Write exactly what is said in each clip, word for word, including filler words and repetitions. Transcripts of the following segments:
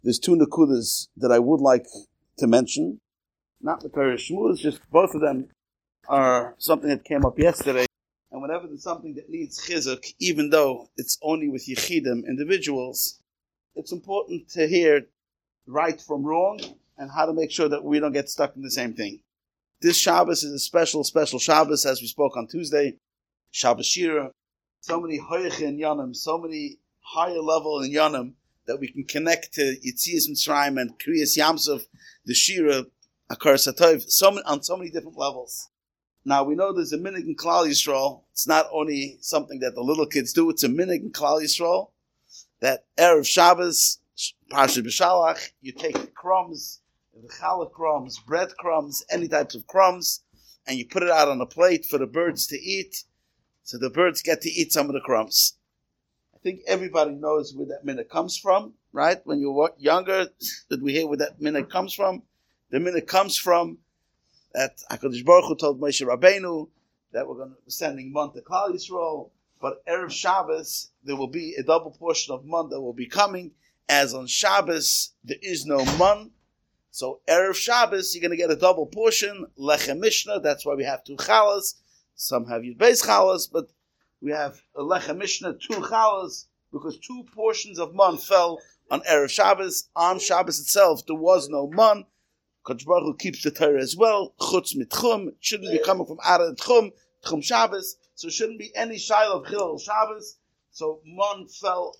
There's two nakudas that I would like to mention. Not the Torah Shmuz, just both of them are something that came up yesterday. And whenever there's something that needs chizuk, even though it's only with yichidim, individuals, it's important to hear right from wrong and how to make sure that we don't get stuck in the same thing. This Shabbos is a special, special Shabbos, as we spoke on Tuesday. Shabbos Shira. So many hoyche in Yonim, so many higher level in Yonim that we can connect to Yitzias Mitzrayim and Kriyas Yamsuf, the Shira, Akaras HaTov, so many, on so many different levels. Now, we know there's a minhag in Klal Yisrael. It's not only something that the little kids do, it's a minhag in Klal Yisrael, that Erev Shabbos, Parshat B'Shalach, you take the crumbs, the challah crumbs, bread crumbs, any types of crumbs, and you put it out on a plate for the birds to eat, so the birds get to eat some of the crumbs. I think everybody knows where that minhag comes from, right? When you were younger, did we hear where that minhag comes from? The minhag comes from that HaKadosh Baruch Hu told Moshe Rabbeinu that we're going to be sending man to Klal Yisrael, but Erev Shabbos, there will be a double portion of man that will be coming, as on Shabbos, there is no man. So Erev Shabbos, you're going to get a double portion, Lechem Mishnah, that's why we have two challahs. Some have Yud Beis challahs, but we have a Lechem Mishnah, two challahs, because two portions of man fell on Erev Shabbos. On Shabbos itself, there was no man. Kadosh Baruch Hu keeps the Torah as well. Chutz mitchum, it shouldn't be coming from out of the Tchum, Tchum Shabbos, so it shouldn't be any shaila of Chilul Shabbos. So man fell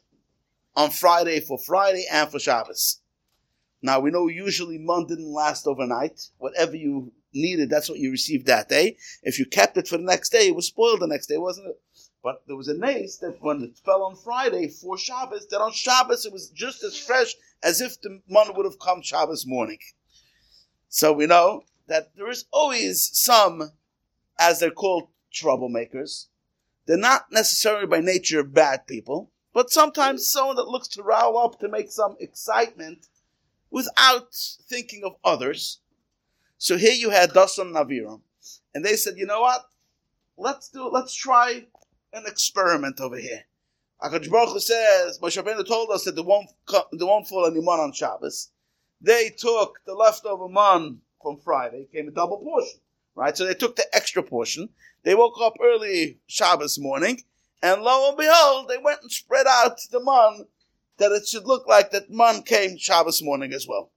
on Friday for Friday and for Shabbos. Now we know usually man didn't last overnight. Whatever you needed, that's what you received that day. If you kept it for the next day, it was spoiled the next day, wasn't it? But there was a nace that when it fell on Friday for Shabbos, that on Shabbos it was just as fresh as if the man would have come Shabbos morning. So we know that there is always some, as they're called, troublemakers. They're not necessarily by nature bad people, but sometimes someone that looks to rile up to make some excitement without thinking of others. So here you had Dasan and Aviram, and they said, you know what? Let's do. Let's try an experiment over here. HaKadosh Baruch Hu says, Moshe Rabbeinu told us that there won't, there won't fall any man on Shabbos. They took the leftover man from Friday, came a double portion, right? So they took the extra portion. They woke up early Shabbos morning, and lo and behold, they went and spread out the man that it should look like that man came Shabbos morning as well.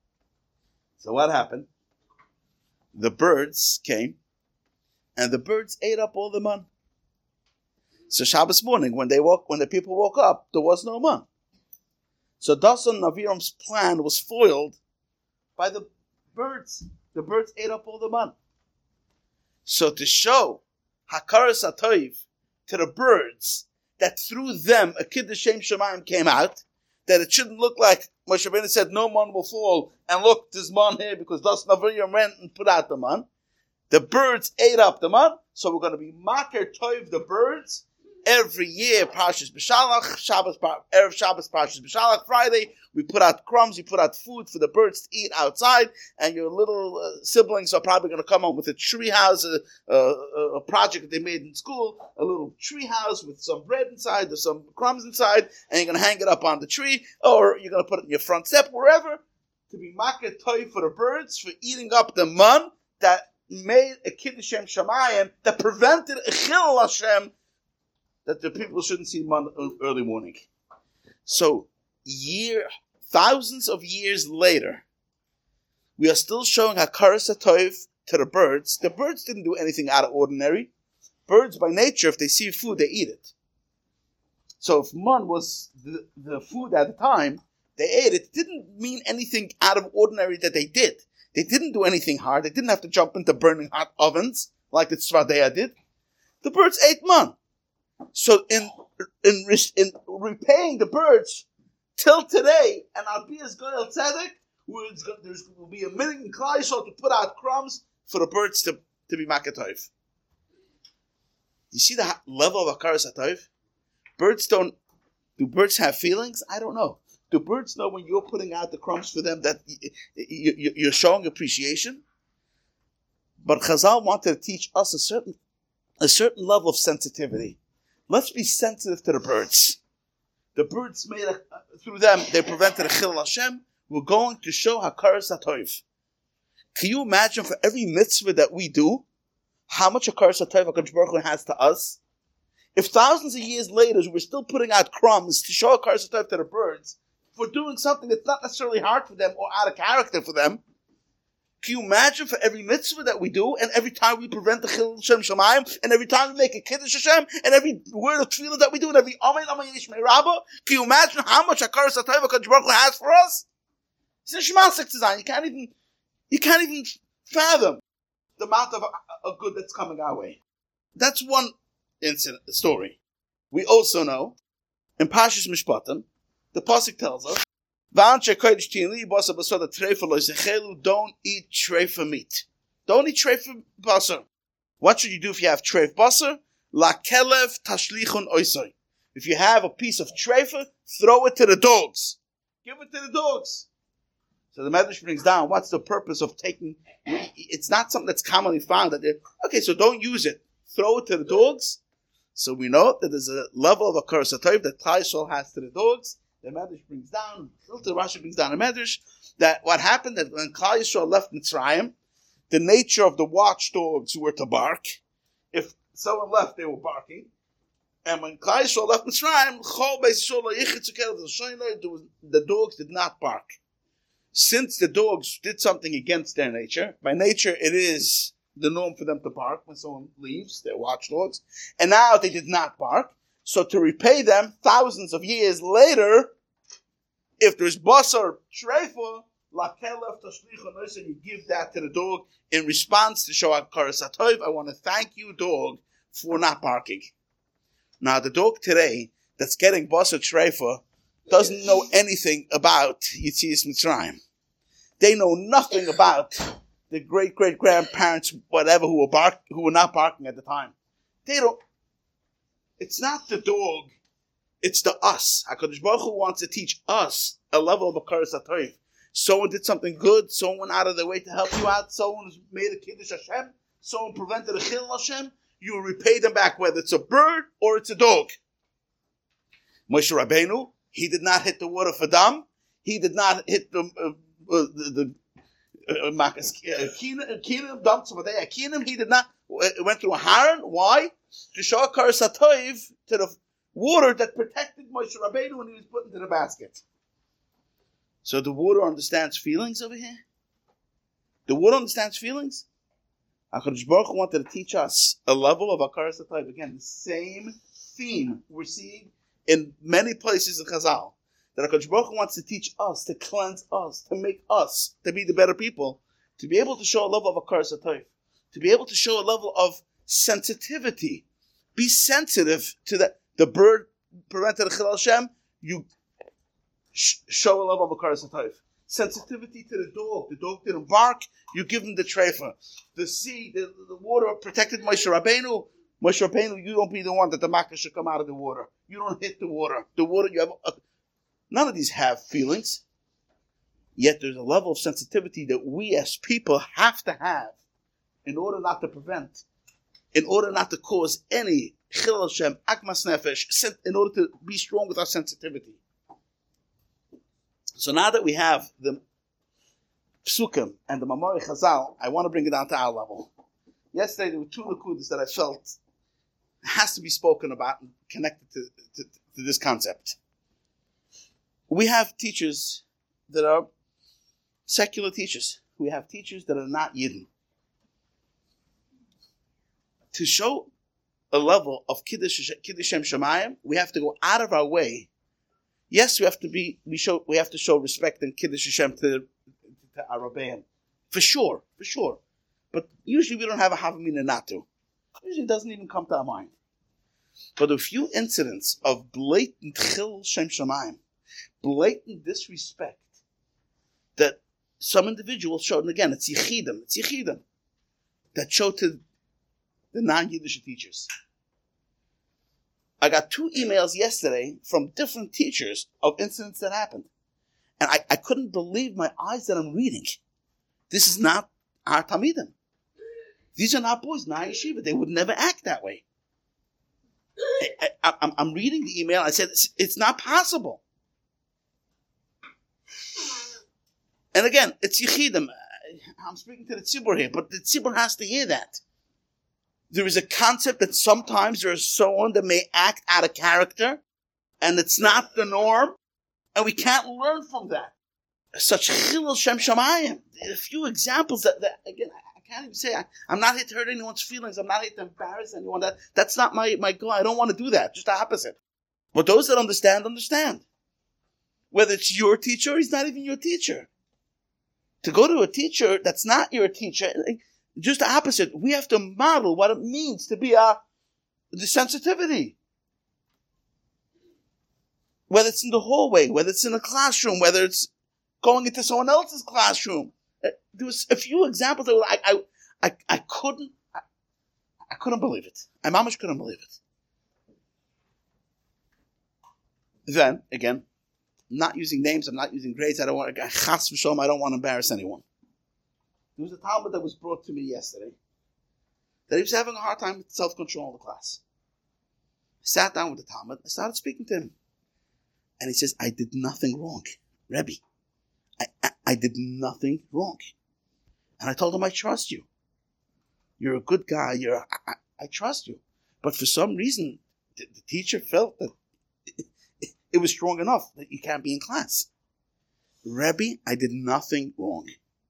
So what happened? The birds came, and the birds ate up all the man. So Shabbos morning, when they woke, when the people woke up, there was no man. So Dasan and Aviram's plan was foiled by the birds. The birds ate up all the man. So to show Hakaras HaTov to the birds that through them a Kiddush Shem Shemayim came out, that it shouldn't look like Moshe Rabbeinu said no man will fall, and look, there's man here because Dasan and Aviram went and put out the man. The birds ate up the man, so we're going to be Maker Tov the birds. Every year, Parshas B'Shalach, Shabbos, Erev Shabbos, Parshas B'Shalach, Friday, we put out crumbs, we put out food for the birds to eat outside, and your little uh, siblings are probably going to come home with a tree house, a, a, a project that they made in school, a little tree house with some bread inside, there's some crumbs inside, and you're going to hang it up on the tree, or you're going to put it in your front step, wherever, to be maket toy for the birds, for eating up the man that made a Kiddush Shem Shamayim, that prevented a Chilul Hashem, that the people shouldn't see man early morning. So, year, thousands of years later, we are still showing Hakaras HaTov to the birds. The birds didn't do anything out of ordinary. Birds, by nature, if they see food, they eat it. So if man was the, the food at the time, they ate it. It didn't mean anything out of ordinary that they did. They didn't do anything hard. They didn't have to jump into burning hot ovens like the Tzvadeya did. The birds ate man. So in in in repaying the birds till today, and Al Pias Goyal Tzedek, there will be a minute in Klal Yisrael to put out crumbs for the birds to, to be makatov. You see the level of Hakaras HaTov? Birds don't. Do birds have feelings? I don't know. Do birds know when you're putting out the crumbs for them that you're showing appreciation? But Chazal wanted to teach us a certain a certain level of sensitivity. Let's be sensitive to the birds. the birds made a, through them, they prevented a Chil Hashem. We're going to show Hakaras HaTov. Can you imagine for every mitzvah that we do, how much Hakaras HaTov HaKadosh Baruch Hu has to us? If thousands of years later we're still putting out crumbs to show Hakaras HaTov to the birds for doing something that's not necessarily hard for them or out of character for them, can you imagine for every mitzvah that we do, and every time we prevent the Chil Shem Shamayim, and every time we make a Kiddush Hashem, and every word of tefillah that we do, and every Amen Amen Yishmei Rabbah, can you imagine how much Hakaras HaTov HaKadosh Baruch Hu has for us? It's a Shemansek design. You can't even, you can't even fathom the amount of, of good that's coming our way. That's one incident, story. We also know, in Pashas Mishpatim, the Pasuk tells us, don't eat treifa meat. Don't eat treifa basar. What should you do if you have treif basar? La kelev tashlichun oisai. If you have a piece of treifa, throw it to the dogs. Give it to the dogs. So the Medrash brings down, what's the purpose of taking, it's not something that's commonly found. That okay, so don't use it. Throw it to the dogs. So we know that there's a level of Hakaras HaTov that Klal Yisrael has to the dogs. The Medrash brings down, the Rashi brings down a Medrash, that what happened that when Klal Yisrael left Mitzrayim, the nature of the watchdogs were to bark. If someone left, they were barking. And when Klal Yisrael left Mitzrayim, the dogs did not bark. Since the dogs did something against their nature, by nature it is the norm for them to bark when someone leaves, they're watchdogs, and now they did not bark. So to repay them thousands of years later, if there's basar treifa, la kelef tashlichon, you give that to the dog in response to show Hakaras HaTov. I want to thank you, dog, for not barking. Now the dog today that's getting basar treifa doesn't know anything about Yetzias Mitzrayim. They know nothing about the great great grandparents, whatever, who were bark, who were not barking at the time. They don't. It's not the dog, it's the us. HaKadosh Baruch Hu wants to teach us a level of Hakaras HaTov. Someone did something good, someone went out of their way to help you out, someone made a Kiddush Hashem, someone prevented a Chil Hashem, you will repay them back, whether it's a bird or it's a dog. Moshe Rabbeinu, he did not hit the water for dam, he did not hit the uh, uh, the Keenum dumped some of Keenum, he did not, it went through a Haran. Why? To show Hakaras HaTov to the water that protected Moshe Rabbeinu when he was put into the basket. So the water understands feelings over here? The water understands feelings? HaKadosh Baruch Hu wanted to teach us a level of Hakaras HaTov. Again, the same theme we're seeing in many places in Chazal. That HaKadosh Baruch Hu wants to teach us, to cleanse us, to make us, to be the better people, to be able to show a level of Hakaras HaTov, to be able to show a level of sensitivity. Be sensitive to that. The bird prevented a Chil Hashem, you sh- show a level of Hakaras HaTov. Sensitivity to the dog. The dog didn't bark, you give him the treifa. The sea, the, the water protected Moshe Rabbeinu. Moshe Rabbeinu, you don't be the one that the makkah should come out of the water. You don't hit the water. The water, you have... A, none of these have feelings. Yet there's a level of sensitivity that we as people have to have in order not to prevent, in order not to cause any Chil Hashem, Akmas Nefesh, in order to be strong with our sensitivity. So now that we have the Psukim and the Mamori Chazal, I want to bring it down to our level. Yesterday there were two Nakudas that I felt has to be spoken about and connected to, to, to this concept. We have teachers that are secular teachers. We have teachers that are not Yidden. To show a level of Kiddush Shem Shamayim, we have to go out of our way. Yes, we have to be. We show. We have to show respect and Kiddush Hashem to, to our Rabbeim, for sure, for sure. But usually we don't have a Havamina not to. Usually it doesn't even come to our mind. But a few incidents of blatant Chil Shem Shamayim, blatant disrespect that some individuals showed, and again, it's Yechidim, it's Yechidim, that showed to the non-Yiddish teachers. I got two emails yesterday from different teachers of incidents that happened. And I, I couldn't believe my eyes that I'm reading. This is not our Talmidim. These are not boys, not yeshiva. They would never act that way. I, I, I'm, I'm reading the email. I said, it's, it's not possible. And again, it's Yechidim. I'm speaking to the Tzibur here, but the Tzibur has to hear that. There is a concept that sometimes there is someone that may act out of character, and it's not the norm, and we can't learn from that. Such Chilul Shem Shamayim. A few examples that, that again, I can't even say, I, I'm not here to hurt anyone's feelings. I'm not here to embarrass anyone. That, that's not my, my goal. I don't want to do that. Just the opposite. But those that understand, understand. Whether it's your teacher or he's not even your teacher. To go to a teacher that's not your teacher, just the opposite. We have to model what it means to be a, the sensitivity. Whether it's in the hallway, whether it's in a classroom, whether it's going into someone else's classroom. There was a few examples that I, I, I, I couldn't, I, I couldn't believe it. I mamish couldn't believe it. Then, again, I'm not using names, I'm not using grades, I don't want to, chas v'sholom, I don't want to embarrass anyone. There was a Talmud that was brought to me yesterday, that he was having a hard time with self-control in the class. I sat down with the Talmud, I started speaking to him, and he says, I did nothing wrong, Rebbe. I, I, I did nothing wrong. And I told him, I trust you. You're a good guy, You're I, I trust you. But for some reason, the, the teacher felt that it was strong enough that you can't be in class. Rebbe, I did nothing wrong.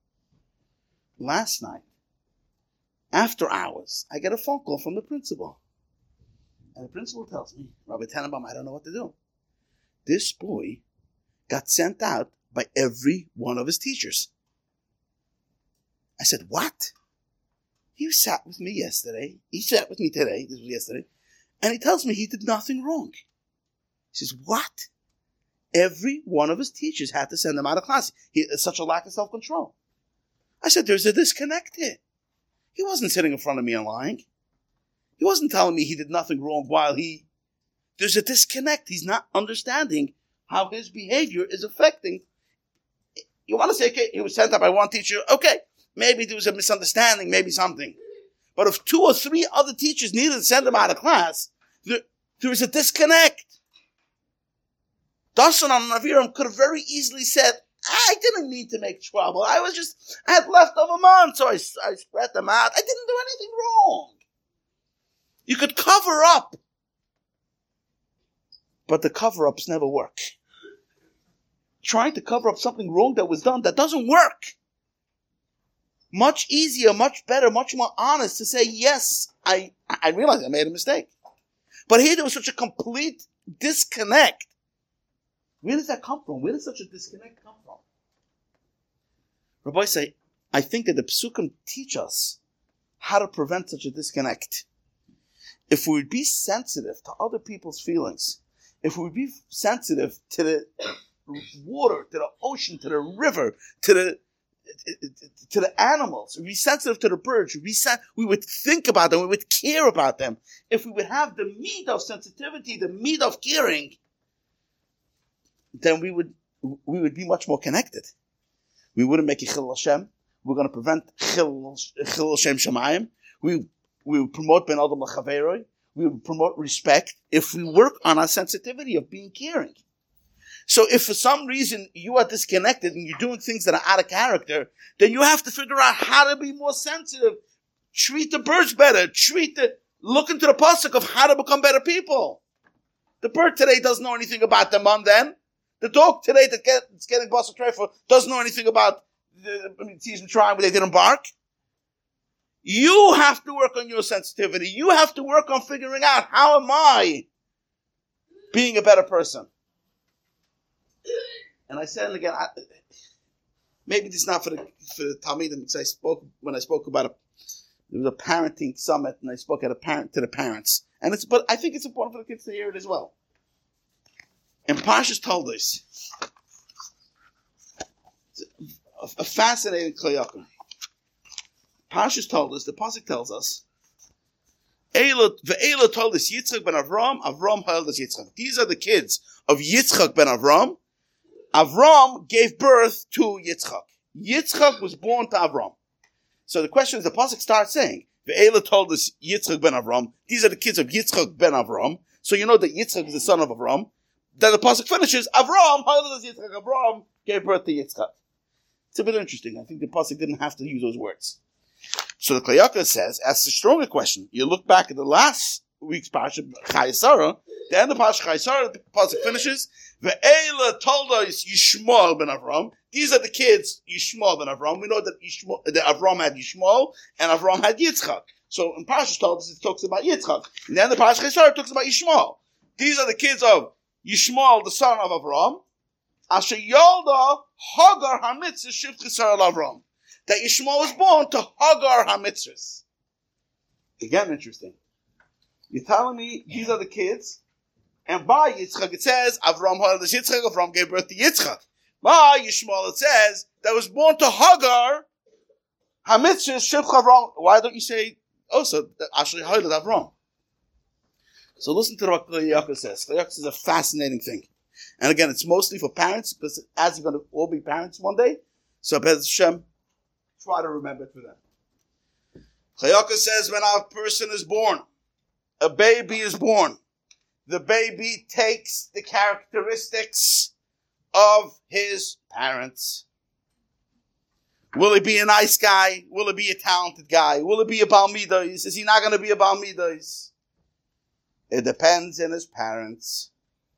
Last night, after hours, I get a phone call from the principal. And the principal tells me, Rabbi Tenenbaum, I don't know what to do. This boy got sent out by every one of his teachers. I said, what? He sat with me yesterday. He sat with me today. This was yesterday. And he tells me he did nothing wrong. He says, what? Every one of his teachers had to send him out of class. He has such a lack of self-control. I said, there's a disconnect here. He wasn't sitting in front of me and lying. He wasn't telling me he did nothing wrong while he... There's a disconnect. He's not understanding how his behavior is affecting. You want to say, okay, he was sent out by one teacher. Okay, maybe there was a misunderstanding, maybe something. But if two or three other teachers needed to send him out of class, there, there is a disconnect. Dasan on Naviram could have very easily said, I didn't mean to make trouble. I was just, I had leftover months, so I, I spread them out. I didn't do anything wrong. You could cover up. But the cover-ups never work. Trying to cover up something wrong that was done, that doesn't work. Much easier, much better, much more honest to say, yes, I, I realize I made a mistake. But here there was such a complete disconnect. Where does that come from? Where does such a disconnect come from? Rabbi say, I think that the Psukim teach us how to prevent such a disconnect. If we would be sensitive to other people's feelings, if we would be sensitive to the water, to the ocean, to the river, to the to the animals, we'd be sensitive to the birds, we'd be sen- we would think about them, we would care about them. If we would have the meat of sensitivity, the meat of caring, then we would we would be much more connected. We wouldn't make a Chilul Hashem. We're going to prevent Chilul Shem Shamayim. We we would promote Ben Adam L'Chaveroi. We would promote respect if we work on our sensitivity of being caring. So if for some reason you are disconnected and you're doing things that are out of character, then you have to figure out how to be more sensitive. Treat the birds better. Treat the, look into the pasuk of how to become better people. The bird today doesn't know anything about the mom then. The dog today that get, that's getting basar trefa doesn't know anything about the, I mean, season trying where they didn't bark. You have to work on your sensitivity. You have to work on figuring out, how am I being a better person? And I said, and again, I, maybe this is not for the for the Talmidim, because I spoke when I spoke about a there was a parenting summit, and I spoke at a parent to the parents, and it's but I think it's important for the kids to hear it as well. And Parshas told us a, a fascinating kliyakum. Parshas told us, the pasuk tells us, Eila ve'eila told us Yitzchak ben Avram, Avram held us Yitzchak. These are the kids of Yitzchak ben Avram. Avram gave birth to Yitzchak. Yitzchak was born to Avram. So the question is, the pasuk starts saying, Ve'ela told us Yitzchak ben Avram. These are the kids of Yitzchak ben Avram. So you know that Yitzchak is the son of Avram. Then the pasuk finishes, Avram, how does Yitzchak? Avram gave birth to Yitzchak. It's a bit interesting. I think the pasuk didn't have to use those words. So the Kli Yakar says, asks a stronger question. You look back at the last week's parasha, Chayei Sarah, the end of parasha Chayei Sarah, the pasuk finishes, Ve'ela told us Yishmael ben Avram. These are the kids, Yishmael ben Avram. We know that, Yishmael, that Avram had Yishmael and Avram had Yitzchak. So in Parashas told us it talks about Yitzchak. And then the Parashas Chayei Sarah talks about Yishmael. These are the kids of Yishmael, the son of Avram. Asher Yolda Hagar HaMitzvah Shivch Yisrael Avram. That Yishmael was born to Hagar HaMitzvah. Again, interesting. You're telling me these are the kids, and by Yitzchak it says Avram had Yitzchak. Avram gave birth to Yitzchak. By Yishmael it says that was born to Hagar HaMitzvah Shivch Avram. Why don't you say also Asher Yolda Avram? So listen to what Kli Yakar says. Kli Yakar says a fascinating thing. And again, it's mostly for parents, because as you're going to all be parents one day, so Bez Hashem, try to remember it for them. Kli Yakar says when a person is born, a baby is born, the baby takes the characteristics of his parents. Will he be a nice guy? Will he be a talented guy? Will he be a Baal Midas? Is he not going to be a Baal Midas? It depends on his parents.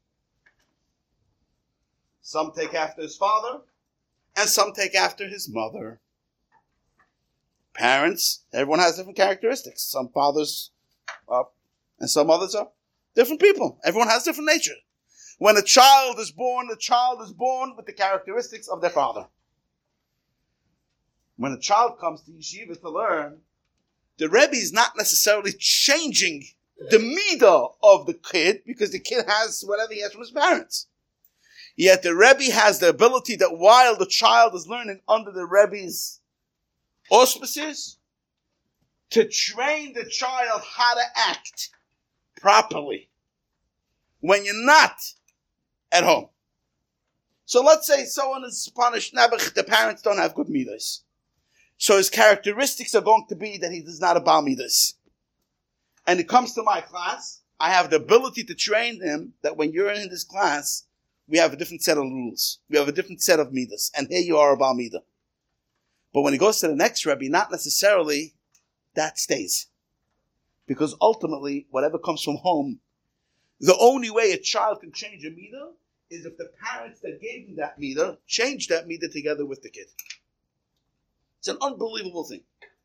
Some take after his father, and some take after his mother. Parents, everyone has different characteristics. Some fathers are, and some others are different people. Everyone has different nature. When a child is born, the child is born with the characteristics of their father. When a child comes to yeshiva to learn, the Rebbe is not necessarily changing the midah of the kid, because the kid has whatever he has from his parents. Yet the Rebbe has the ability that while the child is learning under the Rebbe's auspices, to train the child how to act properly when you're not at home. So let's say someone is punished, the parents don't have good midas. So his characteristics are going to be that he does not have Baal midas. And he comes to my class, I have the ability to train him that when you're in this class, we have a different set of rules. We have a different set of midas. And here you are about midah. But when he goes to the next Rebbe, not necessarily that stays. Because ultimately, whatever comes from home, the only way a child can change a midah is if the parents that gave him that midah change that midah together with the kid. It's an unbelievable thing.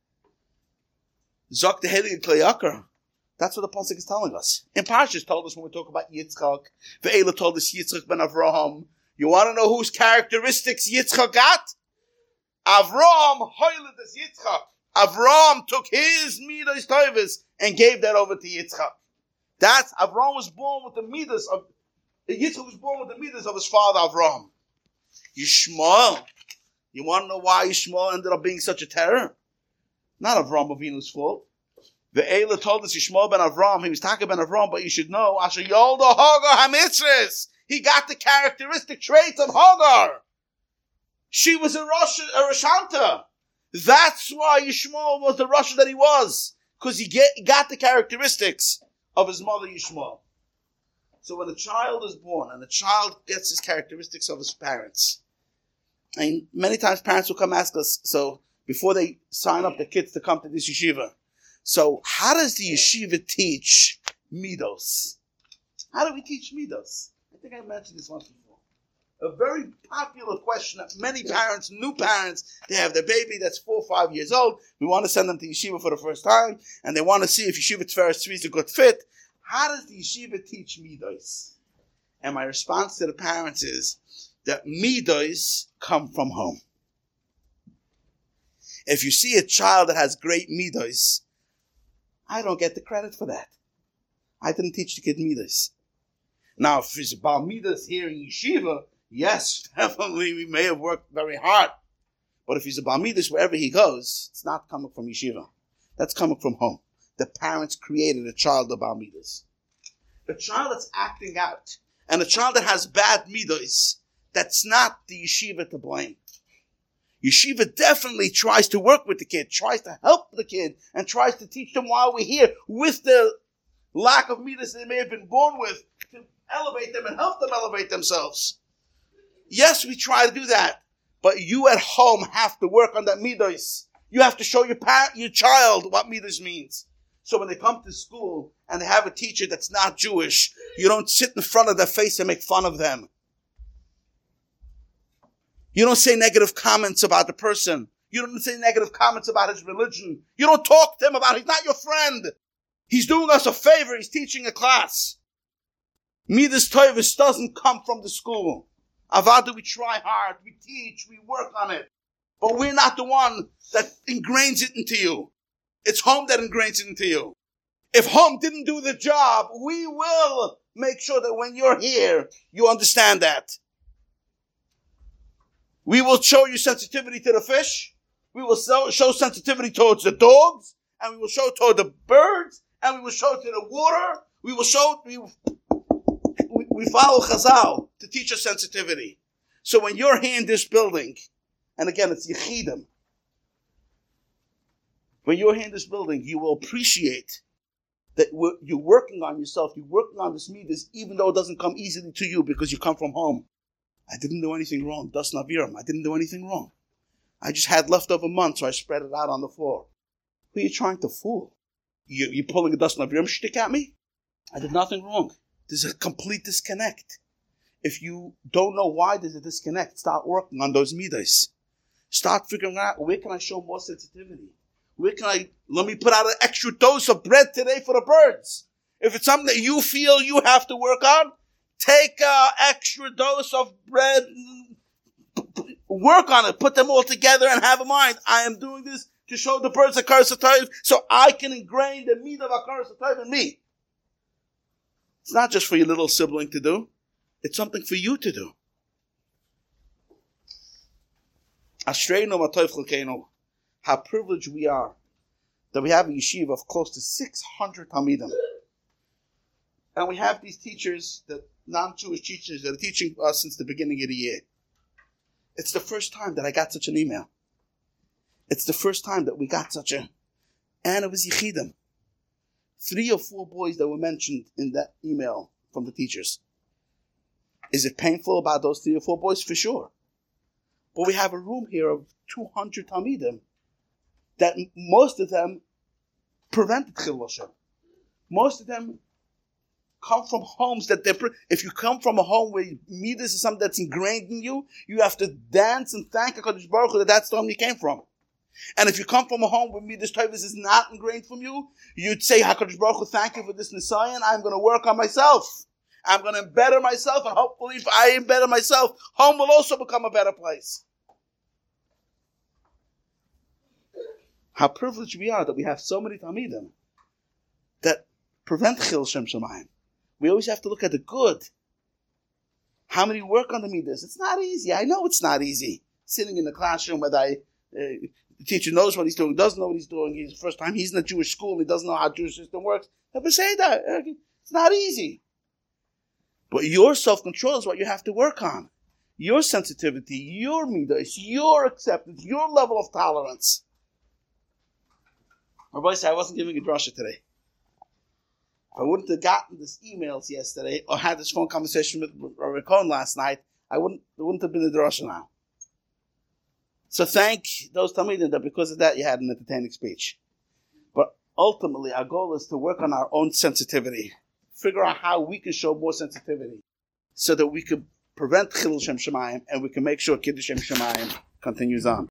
Zok the Heilige Kli Yakar. That's what the pasuk is telling us. In Parshas told us when we talk about Yitzchak, Ve'ela told us Yitzchak ben Avraham. You want to know whose characteristics Yitzchak got? Avram hoiled as Yitzchak. Avram took his midas toivus and gave that over to Yitzchak. That's Avram was born with the midas of Yitzchak was born with the midas of his father Avram. Yishmael. You want to know why Yishmael ended up being such a terror? Not Avram Avinu's fault. The Eila told us Yishmael ben Avram, he was talking ben Avram, but you should know, Asher Yolda Hagar HaMitzvahs. He got the characteristic traits of Hagar. She was a Rosh, a Rashanta. That's why Yishmael was the Rosh that he was. Because he, he got the characteristics of his mother Yishmael. So when a child is born, and a child gets his characteristics of his parents, and many times parents will come ask us, so before they sign up their kids to come to this yeshiva, so how does the yeshiva teach midos? How do we teach midos? I think I mentioned this once before. A very popular question that many parents, new parents, they have their baby that's four or five years old. We want to send them to yeshiva for the first time, and they want to see if yeshiva Tiferes Tzvi is a good fit. How does the yeshiva teach midos? And my response to the parents is that midos come from home. If you see a child that has great midos, I don't get the credit for that. I didn't teach the kid midas. Now, if he's about midas here in yeshiva, yes, definitely we may have worked very hard. But if he's about midas wherever he goes, it's not coming from yeshiva. That's coming from home. The parents created a child about midas. A child that's acting out, and a child that has bad midas, that's not the yeshiva to blame. Yeshiva definitely tries to work with the kid, tries to help the kid, and tries to teach them while we're here with the lack of midas they may have been born with, to elevate them and help them elevate themselves. Yes, we try to do that, but you at home have to work on that midas. You have to show your parent, your child what midas means. So when they come to school and they have a teacher that's not Jewish, you don't sit in front of their face and make fun of them. You don't say negative comments about the person. You don't say negative comments about his religion. You don't talk to him about it. He's not your friend. He's doing us a favor. He's teaching a class. Midas Toivus doesn't come from the school. Avada, we try hard. We teach. We work on it. But we're not the one that ingrains it into you. It's home that ingrains it into you. If home didn't do the job, we will make sure that when you're here, you understand that. We will show you sensitivity to the fish. We will show sensitivity towards the dogs. And we will show toward the birds. And we will show to the water. We will show, we, we, we follow Chazal to teach us sensitivity. So when you're here in this building, and again, it's Yechidim. When you're here in this building, you will appreciate that you're working on yourself. You're working on this midas, even though it doesn't come easily to you because you come from home. I didn't do anything wrong. Das Naviram. I didn't do anything wrong. I just had leftover month, so I spread it out on the floor. Who are you trying to fool? You, you pulling a Das Naviram shtick at me? I did nothing wrong. There's a complete disconnect. If you don't know why there's a disconnect, start working on those midas. Start figuring out, where can I show more sensitivity? Where can I, let me put out an extra dose of bread today for the birds. If it's something that you feel you have to work on, take an extra dose of bread, work on it, put them all together and have in mind, I am doing this to show the birds Hakaras HaTov so I can ingrain the meat of Hakaras HaTov in me. It's not just for your little sibling to do. It's something for you to do. Ashreinu Matov Chelkeinu. How privileged we are that we have a yeshiva of close to six hundred Talmidim. And we have these teachers, that non-Jewish teachers that are teaching us since the beginning of the year. It's the first time that I got such an email. It's the first time that we got such a... And it was Yechidim. Three or four boys that were mentioned in that email from the teachers. Is it painful about those three or four boys? For sure. But we have a room here of two hundred Talmidim that most of them prevented Chillul Hashem. Most of them come from homes that they're, if you come from a home where midas is something that's ingrained in you, you have to dance and thank HaKadosh Baruch Hu that that's the home you came from. And if you come from a home where midas Toivus is not ingrained from you, you'd say, HaKadosh Baruch Hu, thank you for this Nisayan, I'm going to work on myself. I'm going to better myself, and hopefully if I better myself, home will also become a better place. How privileged we are that we have so many Talmidim that prevent Chillul Shem Shamayim. We always have to look at the good. How many work on the midas? It's not easy. I know it's not easy. Sitting in the classroom where I, uh, the teacher knows what he's doing, doesn't know what he's doing. He's the first time he's in a Jewish school. He doesn't know how the Jewish system works. Never say that. It's not easy. But your self-control is what you have to work on. Your sensitivity, your midas, your acceptance, your level of tolerance. Rabbi said I wasn't giving a drasha today. If I wouldn't have gotten these emails yesterday or had this phone conversation with Rabbi Cohen last night, I wouldn't, there wouldn't have been a drasha now. So thank those Talmidim that because of that you had an entertaining speech. But ultimately our goal is to work on our own sensitivity. Figure out how we can show more sensitivity so that we can prevent Chillul Shem Shamayim and we can make sure Kiddush Shem Shamayim continues on.